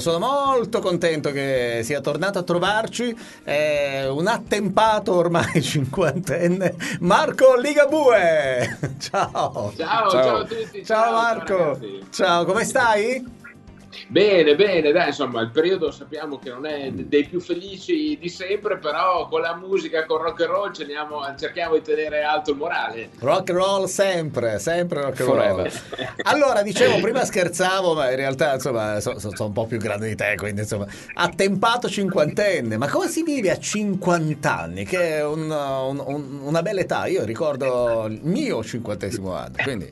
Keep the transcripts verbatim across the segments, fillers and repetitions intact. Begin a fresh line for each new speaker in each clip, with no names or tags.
sono molto contento che sia tornato a trovarci, è un attempato ormai cinquantenne, Marco Ligabue. Ciao.
Ciao, ciao, ciao a tutti.
Ciao,
ciao
Marco.
Ciao,
ciao, come stai?
Bene, bene, dai, insomma, il periodo sappiamo che non è dei più felici di sempre, però con la musica, con rock and roll cerchiamo, cerchiamo di tenere alto il morale.
Rock and roll sempre, sempre rock and roll.
Forever.
Allora, dicevo, prima scherzavo, ma in realtà, insomma, sono so, so un po' più grande di te, quindi, insomma, attempato cinquantenne. Ma come si vive a cinquanta anni? Che è un, un, un, una bella età. Io ricordo il mio cinquantesimo anno, quindi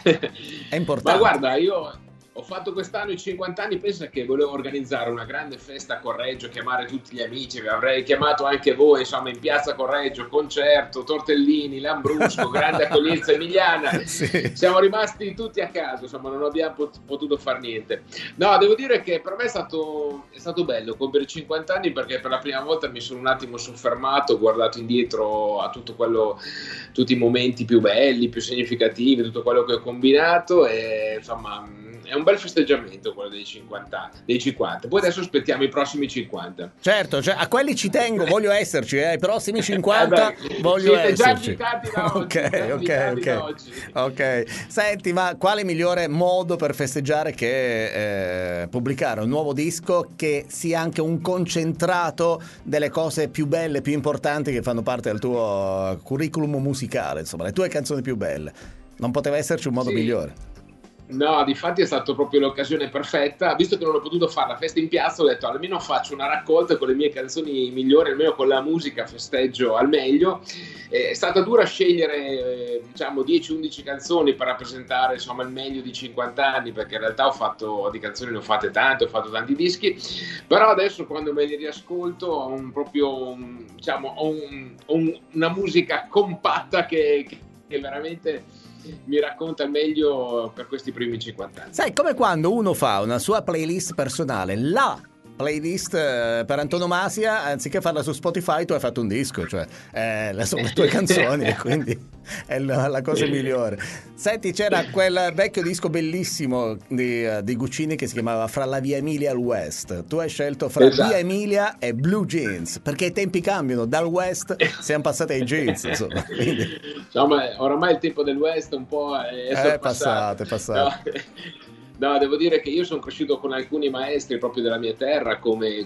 è importante.
Ma guarda, io ho fatto quest'anno i cinquanta anni, pensa che volevo organizzare una grande festa a Correggio, chiamare tutti gli amici, vi avrei chiamato anche voi, insomma, in piazza Correggio, concerto, tortellini, lambrusco, grande accoglienza emiliana.
Sì.
Siamo rimasti tutti a casa, insomma, non abbiamo pot- potuto fare niente. No, devo dire che per me è stato, è stato bello compiere cinquanta anni, perché per la prima volta mi sono un attimo soffermato, ho guardato indietro a tutto quello, tutti i momenti più belli, più significativi, tutto quello che ho combinato e insomma è un bel festeggiamento quello dei cinquanta, dei cinquanta. Poi adesso aspettiamo i prossimi cinquanta.
Certo, cioè, a quelli ci tengo, voglio esserci, eh. Ai prossimi cinquanta
eh beh,
voglio
siete già
esserci.
invitati da oggi.
Ok, ok, ok.
Da oggi.
Ok. Senti, ma quale migliore modo per festeggiare che eh, pubblicare un nuovo disco che sia anche un concentrato delle cose più belle, più importanti che fanno parte del tuo curriculum musicale, insomma, le tue canzoni più belle. Non poteva esserci un modo
Sì.
migliore.
No, difatti è stata proprio l'occasione perfetta, visto che non ho potuto fare la festa in piazza, ho detto almeno faccio una raccolta con le mie canzoni migliori, almeno con la musica festeggio al meglio. È stata dura scegliere diciamo dieci undici canzoni per rappresentare insomma il meglio di cinquanta anni, perché in realtà ho fatto di canzoni, ne ho fatte tante, ho fatto tanti dischi, però adesso quando me li riascolto ho un proprio un, diciamo ho un, ho un, una musica compatta che, che veramente mi racconta meglio per questi primi cinquanta anni.
Sai, come quando uno fa una sua playlist personale, la playlist eh, per antonomasia, anziché farla su Spotify tu hai fatto un disco, cioè eh, sono le tue canzoni e quindi è la, la cosa migliore. Senti, c'era quel vecchio disco bellissimo di, uh, di Guccini che si chiamava Fra la via Emilia al West. Tu hai scelto Fra
esatto.
via Emilia e Blue Jeans, perché i tempi cambiano, dal West siamo passati ai jeans, insomma. Quindi...
Insomma, oramai il tempo del West un po' è,
è passato, è passato.
No. No, devo dire che io sono cresciuto con alcuni maestri proprio della mia terra, come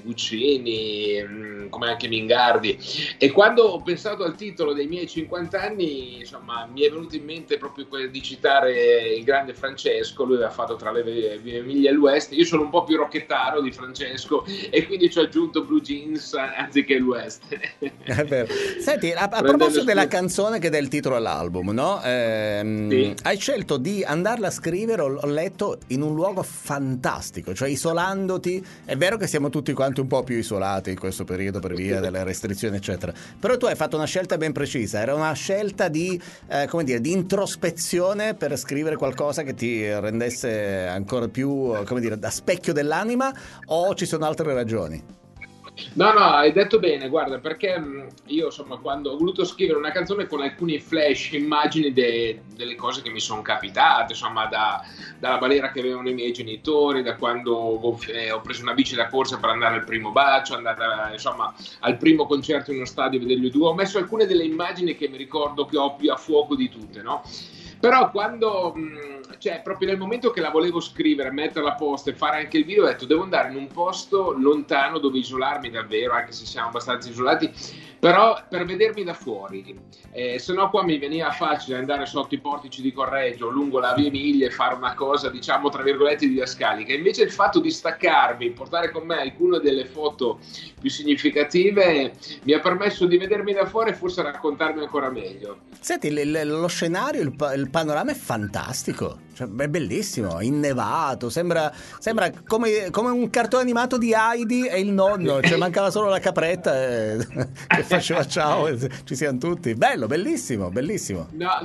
Guccini, come anche Mingardi, e quando ho pensato al titolo dei miei cinquanta anni, insomma, mi è venuto in mente proprio quello di citare il grande Francesco. Lui aveva fatto Tra le vie Emilia e l'West, io sono un po' più rocchettaro di Francesco e quindi ci ho aggiunto Blue Jeans anziché il West.
È vero. Senti, a, a proposito della canzone che dà il titolo all'album, no? Ehm,
sì.
Hai scelto di andarla a scrivere, ho, ho letto, in un luogo fantastico, cioè isolandoti. È vero che siamo tutti quanti un po' più isolati in questo periodo per via delle restrizioni eccetera, però tu hai fatto una scelta ben precisa, era una scelta di eh, come dire, di introspezione per scrivere qualcosa che ti rendesse ancora più, come dire, da specchio dell'anima, o ci sono altre ragioni?
No, no, hai detto bene, guarda, perché io insomma quando ho voluto scrivere una canzone con alcuni flash, immagini de, delle cose che mi sono capitate, insomma da, dalla balera che avevano i miei genitori, da quando ho, eh, ho preso una bici da corsa per andare al primo bacio, andare insomma al primo concerto in uno stadio a vederli due, ho messo alcune delle immagini che mi ricordo che ho più a fuoco di tutte, no? Però quando, cioè proprio nel momento che la volevo scrivere, metterla a posto e fare anche il video, ho detto devo andare in un posto lontano dove isolarmi davvero, anche se siamo abbastanza isolati, però per vedermi da fuori, eh, se no qua mi veniva facile andare sotto i portici di Correggio, lungo la via Emilia e fare una cosa diciamo tra virgolette didascalica. Invece il fatto di staccarmi, portare con me alcune delle foto più significative mi ha permesso di vedermi da fuori e forse raccontarmi ancora meglio.
Senti, l- l- lo scenario, il, pa- il panorama è fantastico, cioè, è bellissimo, innevato, sembra, sembra come, come un cartone animato di Heidi e il nonno, cioè mancava solo la capretta e, che faceva ciao, e ci siamo tutti. Bello, bellissimo, bellissimo.
No, guardi,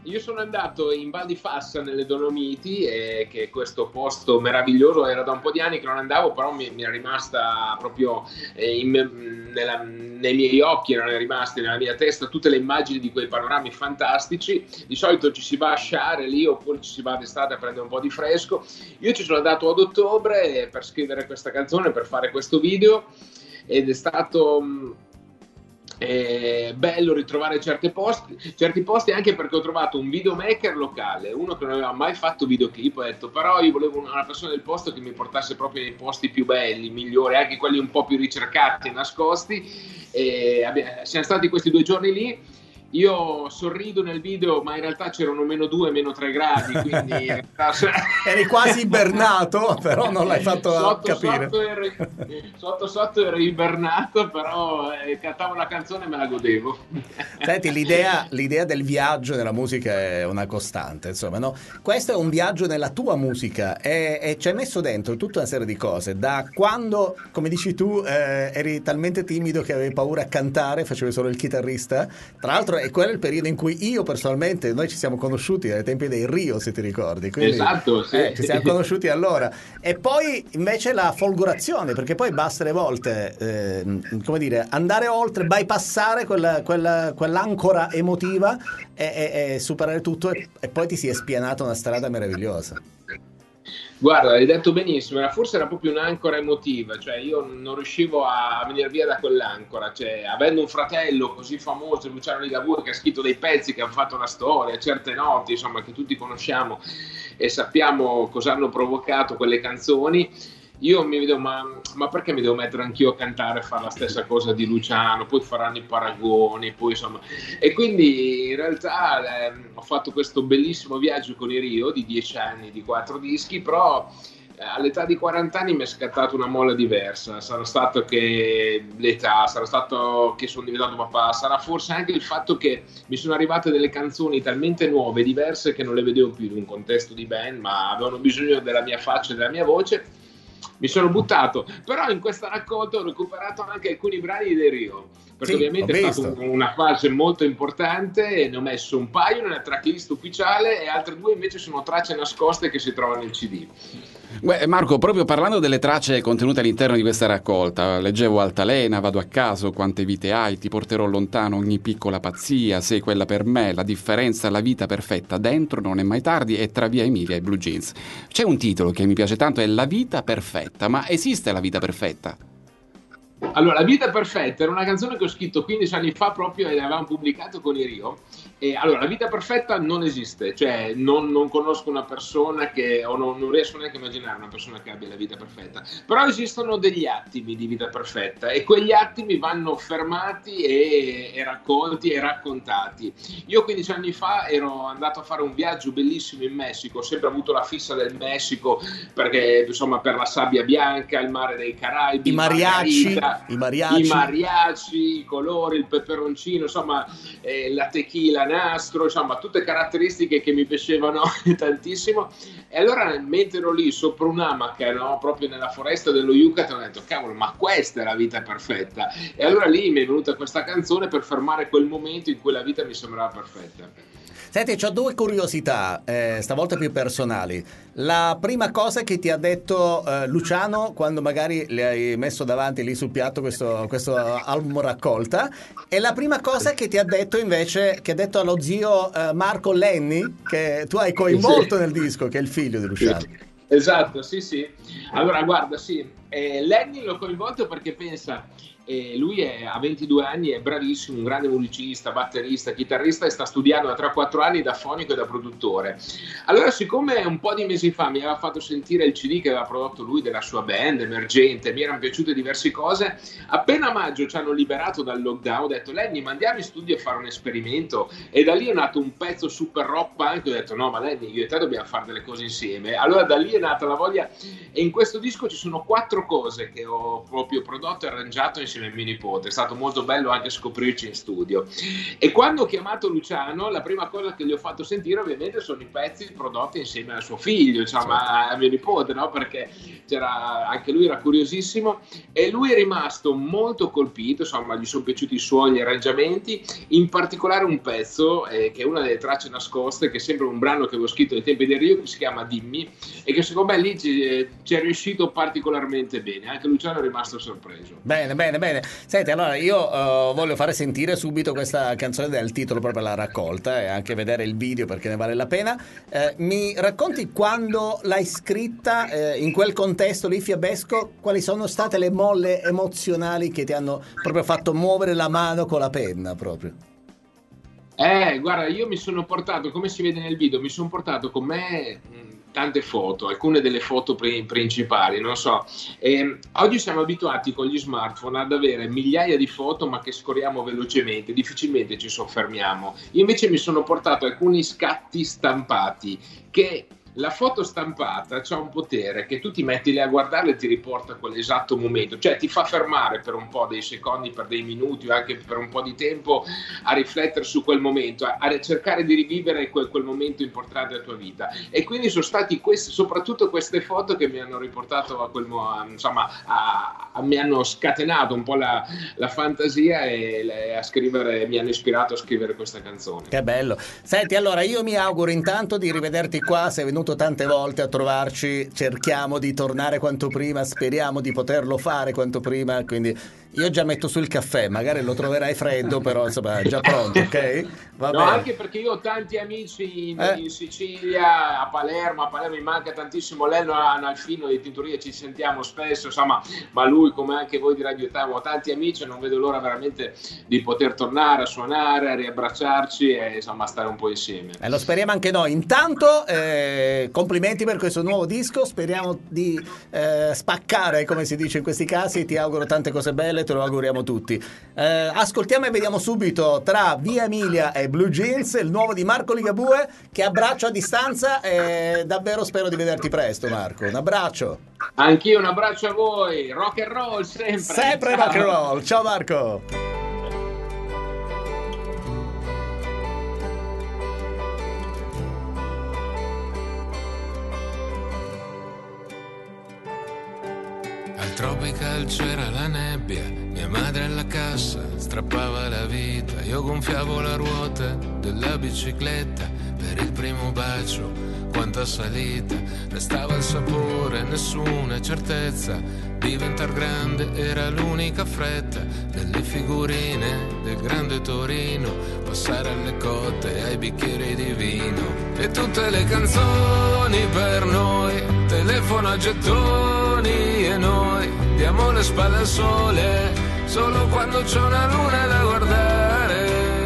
io sono andato in Val di Fassa nelle Dolomiti, eh, che è questo posto meraviglioso, era da un po' di anni che non andavo, però mi, mi è rimasta proprio eh, in, nella, nei miei occhi, erano rimaste nella mia testa tutte le immagini di quei panorami fantastici. Di solito ci si va a sciare lì oppure ci si va d'estate a prendere un po' di fresco. Io ci sono andato ad ottobre per scrivere questa canzone, per fare questo video, ed è stato... È bello ritrovare certi posti, certi posti anche perché ho trovato un videomaker locale, uno che non aveva mai fatto videoclip. Ho detto però io volevo una persona del posto che mi portasse proprio nei posti più belli, migliori, anche quelli un po' più ricercati e nascosti, e abbiamo, siamo stati questi due giorni lì. Io sorrido nel video, ma in realtà c'erano meno due, meno tre gradi, quindi
eri quasi ibernato, però non l'hai fatto
sotto,
capire.
Sotto ero, sotto sotto ero ibernato, però eh, cantavo la canzone e me la godevo.
Senti, l'idea, l'idea del viaggio nella musica è una costante, insomma, no? Questo è un viaggio nella tua musica e, e ci hai messo dentro tutta una serie di cose, da quando, come dici tu, eh, eri talmente timido che avevi paura a cantare, facevi solo il chitarrista. Tra l'altro è quello il periodo in cui io personalmente, noi ci siamo conosciuti ai tempi dei Rio, se ti ricordi. Quindi,
esatto, sì.
Eh, ci siamo conosciuti allora. E poi invece la folgorazione, perché poi basta le volte, eh, come dire, andare oltre, bypassare quella, quella, quell'ancora emotiva e, e, e superare tutto, e, e poi ti si è spianata una strada meravigliosa.
Guarda, hai detto benissimo, era, forse era proprio un'ancora emotiva, cioè io non riuscivo a venire via da quell'ancora, cioè avendo un fratello così famoso, Luciano Ligabue, che ha scritto dei pezzi che hanno fatto la storia, certe note, insomma, che tutti conosciamo e sappiamo cosa hanno provocato quelle canzoni. Io mi vedo, ma, ma perché mi devo mettere anch'io a cantare e fare la stessa cosa di Luciano? Poi faranno i paragoni, poi insomma. E quindi in realtà eh, ho fatto questo bellissimo viaggio con i Rio di dieci anni, di quattro dischi, però eh, all'età di quaranta anni mi è scattata una molla diversa. Sarà stato che l'età, sarà stato che sono diventato papà, sarà forse anche il fatto che mi sono arrivate delle canzoni talmente nuove, diverse, che non le vedevo più in un contesto di band, ma avevano bisogno della mia faccia e della mia voce. Mi sono buttato, però in questa raccolta ho recuperato anche alcuni brani dei Rio, perché sì, ovviamente è stata un, una fase molto importante, e ne ho messo un paio nella tracklist ufficiale e altre due invece sono tracce nascoste che si trovano nel C D.
Beh, Marco, proprio parlando delle tracce contenute all'interno di questa raccolta, leggevo Altalena, Vado a caso, Quante vite hai, Ti porterò lontano, Ogni piccola pazzia, Sei quella per me, La differenza, La vita perfetta, Dentro, Non è mai tardi e Tra via Emilia e Blue Jeans. C'è un titolo che mi piace tanto, è La vita perfetta, ma esiste la vita perfetta?
Allora, La vita perfetta era una canzone che ho scritto quindici anni fa proprio e l'avevamo pubblicato con i Rio. E allora, la vita perfetta non esiste, cioè non, non conosco una persona che, o non, non riesco neanche a immaginare una persona che abbia la vita perfetta, però esistono degli attimi di vita perfetta e quegli attimi vanno fermati e, e raccolti e raccontati. Io quindici anni fa ero andato a fare un viaggio bellissimo in Messico, ho sempre avuto la fissa del Messico perché insomma per la sabbia bianca, il mare dei Caraibi,
i mariachi,
Margarita,
i mariaci,
i mariaci, i colori, il peperoncino, insomma eh, la tequila nastro, insomma tutte caratteristiche che mi piacevano tantissimo. E allora mentre ero lì sopra un'amaca, no, proprio nella foresta dello Yucatan, ho detto cavolo, ma questa è la vita perfetta. E allora lì mi è venuta questa canzone per fermare quel momento in cui la vita mi sembrava perfetta.
Senti, ho due curiosità, eh, stavolta più personali. La prima cosa che ti ha detto eh, Luciano quando magari le hai messo davanti lì sul piatto questo, questo album raccolta, e la prima cosa che ti ha detto invece, che ha detto allo zio eh, Marco Lenny, che tu hai coinvolto sì. nel disco, che è il figlio di Luciano.
Sì. Esatto, sì sì. Allora guarda, sì, eh, Lenny l'ho coinvolto perché pensa... E lui è, ha ventidue anni, è bravissimo, un grande musicista, batterista, chitarrista, e sta studiando da tre o quattro anni da fonico e da produttore. Allora, siccome un po' di mesi fa mi aveva fatto sentire il C D che aveva prodotto lui della sua band emergente, mi erano piaciute diverse cose, appena a maggio ci hanno liberato dal lockdown, ho detto Lenny, ma andiamo in studio a fare un esperimento, e da lì è nato un pezzo super rock punk. Ho detto no, ma Lenny, io e te dobbiamo fare delle cose insieme. Allora da lì è nata la voglia, e in questo disco ci sono quattro cose che ho proprio prodotto e arrangiato insieme insieme a mio nipote, è stato molto bello anche scoprirci in studio. E quando ho chiamato Luciano, la prima cosa che gli ho fatto sentire ovviamente sono i pezzi prodotti insieme al suo figlio, insomma, a mio nipote, no? Perché c'era, anche lui era curiosissimo e lui è rimasto molto colpito, insomma, gli sono piaciuti i suoni, gli arrangiamenti, in particolare un pezzo eh, che è una delle tracce nascoste, che sembra un brano che avevo scritto ai tempi del Rio, che si chiama Dimmi, e che secondo me lì ci, ci è riuscito particolarmente bene. Anche Luciano è rimasto sorpreso.
Bene, bene, bene. Senti, allora io uh, voglio fare sentire subito questa canzone del titolo, proprio la raccolta, e anche vedere il video perché ne vale la pena. Eh, mi racconti quando l'hai scritta, eh, in quel contesto lì fiabesco, quali sono state le molle emozionali che ti hanno proprio fatto muovere la mano con la penna proprio?
Eh, guarda, io mi sono portato, come si vede nel video, mi sono portato con me mh, tante foto, alcune delle foto pri- principali, non so. E, oggi siamo abituati con gli smartphone ad avere migliaia di foto, ma che scorriamo velocemente, difficilmente ci soffermiamo. Io invece mi sono portato alcuni scatti stampati che... La foto stampata c'ha un potere che tu ti metti lì a guardarla e ti riporta a quell'esatto momento, cioè ti fa fermare per un po' dei secondi, per dei minuti o anche per un po' di tempo a riflettere su quel momento, a, a cercare di rivivere quel, quel momento importante della tua vita. E quindi sono stati queste, soprattutto queste foto che mi hanno riportato a quel a, insomma a, a, mi hanno scatenato un po' la, la fantasia e le, a scrivere, mi hanno ispirato a scrivere questa canzone.
Che bello. Senti, allora io mi auguro intanto di rivederti qua, sei venuto tante volte a trovarci, cerchiamo di tornare quanto prima, speriamo di poterlo fare quanto prima, quindi io già metto sul caffè, magari lo troverai freddo, però insomma è già pronto, ok? Va
no,
bene.
Anche perché io ho tanti amici in,
eh?
in Sicilia, a Palermo, a Palermo mi manca tantissimo, Lello Analfino di Tintoria, ci sentiamo spesso, insomma, ma lui come anche voi di Radio Età, ho tanti amici e non vedo l'ora veramente di poter tornare a suonare, a riabbracciarci e insomma stare un po' insieme.
E eh, lo speriamo anche noi. Intanto eh, complimenti per questo nuovo disco, speriamo di eh, spaccare, come si dice in questi casi, ti auguro tante cose belle, te lo auguriamo tutti. Eh, ascoltiamo e vediamo subito tra Via Emilia e Blue Jeans il nuovo di Marco Ligabue, che abbraccio a distanza e davvero spero di vederti presto, Marco. Un abbraccio.
Anch'io un abbraccio a voi, rock and roll sempre.
Sempre
ciao.
Rock and roll. Ciao Marco.
Al Tropical c'era la nebbia, mia madre alla cassa strappava la vita, io gonfiavo la ruota della bicicletta per il primo bacio, quanta salita, restava il sapore, nessuna certezza, diventar grande era l'unica fretta, delle figurine del grande Torino, passare alle cotte ai bicchieri di vino, e tutte le canzoni per noi, telefono a gettoni e noi diamo le spalle al sole solo quando c'è una luna da guardare,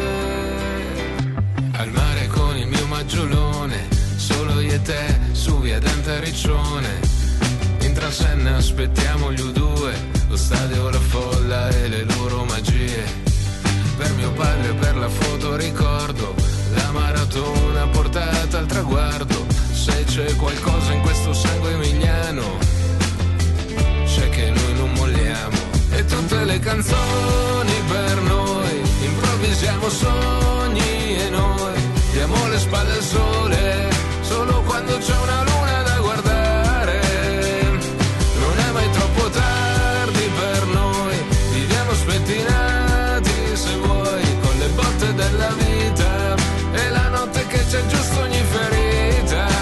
al mare con il mio maggiolone, solo io e te su via Dante Riccione, in transenna aspettiamo gli U due, lo stadio, la folla e le loro magie, per mio padre per la foto ricordo la maratona portata al traguardo, se c'è qualcosa in questo sangue emiliano c'è che noi non molliamo, e tutte le canzoni per noi, improvvisiamo sogni e noi diamo le spalle al sole solo quando c'è una luna da guardare, non è mai troppo tardi per noi, viviamo spettinati se vuoi con le botte della vita e la notte che c'è giusto ogni ferita.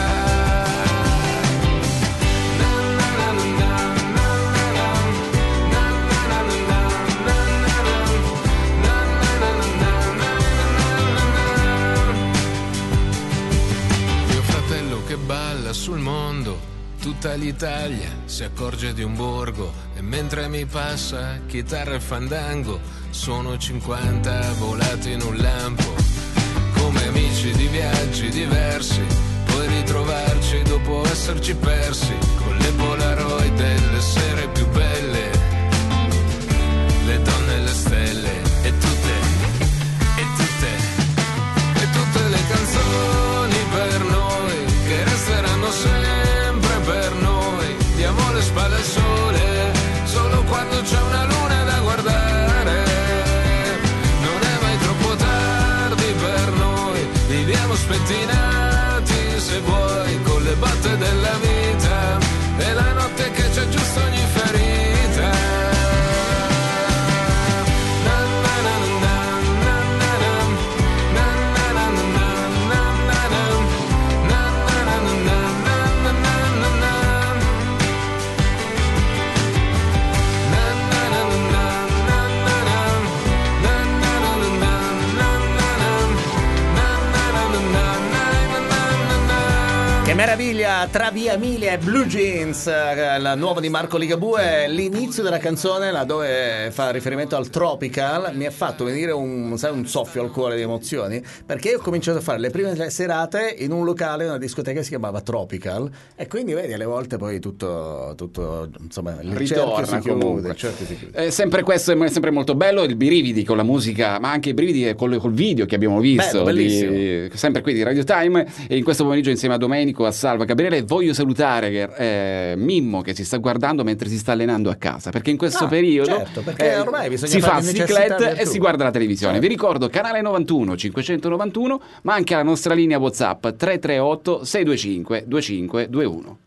Balla sul mondo, tutta l'Italia si accorge di un borgo, e mentre mi passa chitarra e fandango sono cinquanta volati in un lampo, come amici di viaggi diversi, poi ritrovarci dopo esserci persi, con le Polaroid delle sere più belle, le donne e le stelle, e tutte, e tutte, e tutte le canzoni per noi che resteranno sempre per noi, diamo le spalle al sole solo quando c'è una luna da guardare,
era tra Via Emilia e Blue Jeans, il nuovo di Marco Ligabue. L'inizio della canzone, laddove fa riferimento al Tropical, mi ha fatto venire un, sai, un soffio al cuore di emozioni, perché io ho cominciato a fare le prime serate in un locale, una discoteca che si chiamava Tropical, e quindi vedi, alle volte poi tutto, tutto insomma, il
ritorna
cerchio si
comunque.
chiude, il cerchio si chiude.
Eh, sempre questo è sempre molto bello, il brividi con la musica, ma anche i brividi col, col video che abbiamo visto.
Bello, bellissimo.
Di, sempre qui di Radio Time, e in questo pomeriggio insieme a Domenico, a Salva, Gabriele, voglio salutare eh, Mimmo che si sta guardando mentre si sta allenando a casa, perché in questo
Ah,
periodo
certo, perché ormai bisogna
si
fare
fa
necessità
cyclette e
virtù.
si guarda la televisione.
Certo.
Vi ricordo canale novantuno cinquecentonovantuno, ma anche la nostra linea WhatsApp tre tre otto sei due cinque due cinque due uno.